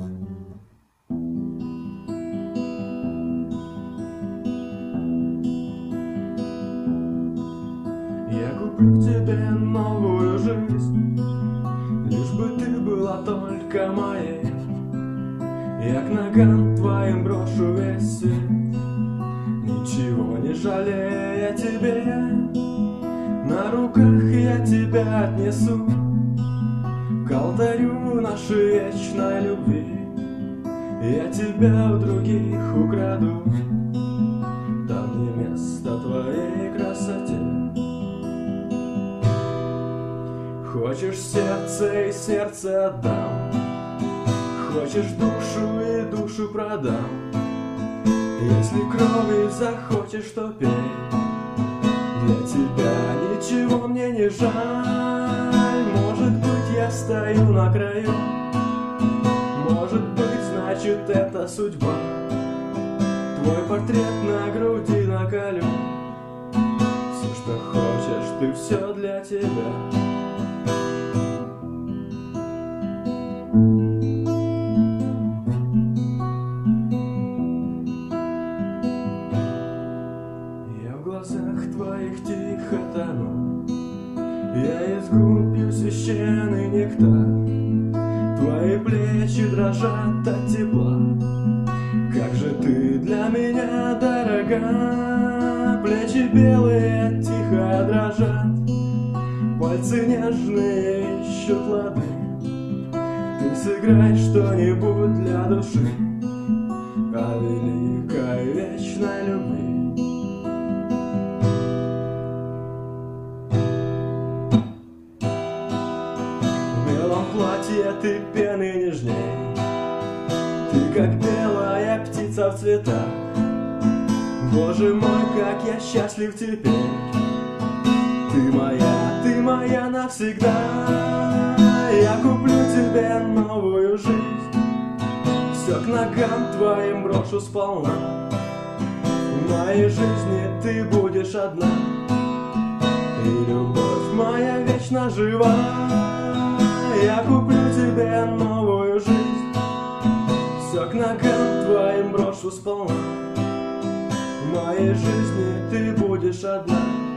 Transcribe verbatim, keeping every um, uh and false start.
Я куплю тебе новую жизнь, лишь бы ты была только моей. Я к ногам твоим брошу весь свет, ничего не жалея тебе. На руках я тебя отнесу к алтарю нашей вечной любви. Я тебя у других украду, там не место твоей красоте. Хочешь сердце и сердце отдам, хочешь душу и душу продам. Если крови захочешь, то пей. Для тебя ничего мне не жаль. Может быть, я стою на краю, может быть, значит, это судьба. Твой портрет на груди наколю. Все, что хочешь, ты, все для тебя. Я в глазах твоих тихо тону, я из губ пью священный нектар. Твои плечи дрожат от тепла, как же ты для меня дорога. Плечи белые тихо дрожат, пальцы нежные ищут лады. Ты сыграй что-нибудь для души о великой вечной любви. В белом платье ты пены нежней, ты как белая птица в цветах. Боже мой, как я счастлив теперь. Ты моя, ты моя навсегда. Я куплю тебе новую жизнь, все к ногам твоим брошу сполна. В моей жизни ты будешь одна, и любовь моя вечно жива. Я куплю тебе новую жизнь, все к ногам твоим брошу сполна. В моей жизни ты будешь одна.